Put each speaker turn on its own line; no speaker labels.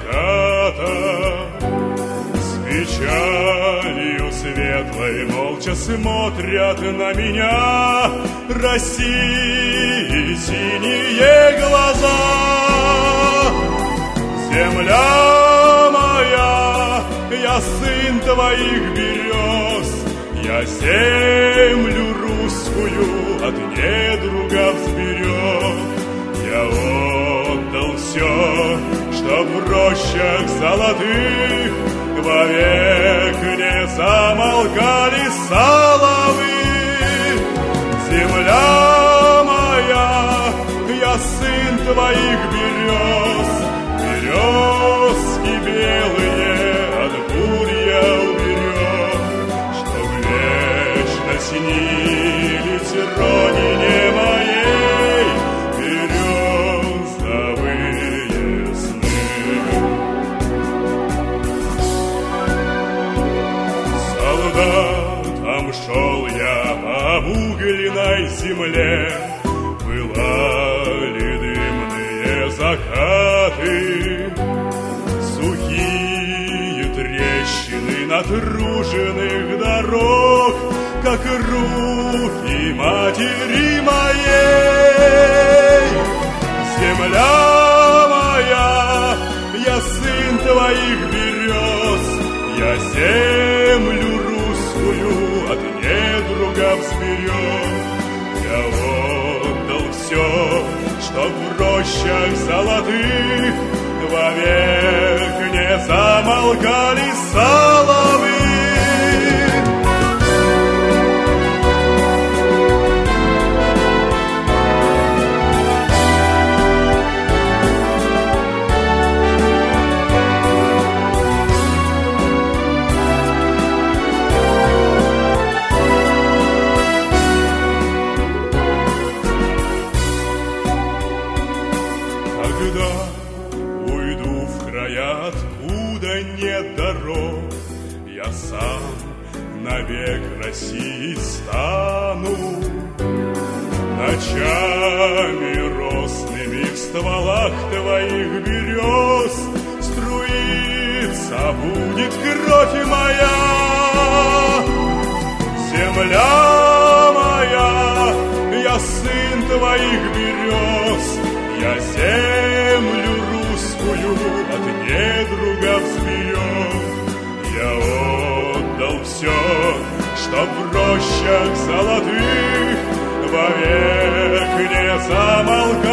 заката. С печалью светлой молча смотрят на меня России синие глаза. Земля моя, я сын твоих берез, я землю русскую от недругов сберег. Я отдал все, чтоб в рощах золотых вовек не замолкали соловьи. Земля моя, я сын твоих берез, березки белые от бурь я уберег, чтоб вечно снились родине моей березовые сны. Солдатом шел я по обугленной земле, пылали дымные закаты, сухие трещины натруженных дорог, как руки матери моей. Земля моя, я сын твоих берез, я землю русскую от недругов сберег. Я отдал все, чтоб в рощах золотых вовек не замолкали соловьи. Когда уйду в края, откуда нет дорог, я сам навек России стану. Ночами росными в стволах твоих берез струиться будет кровь моя. Земля моя, я сын твоих берез, я землю русскую от недругов сберег. Я отдал все, чтоб в рощах золотых вовек не замолкали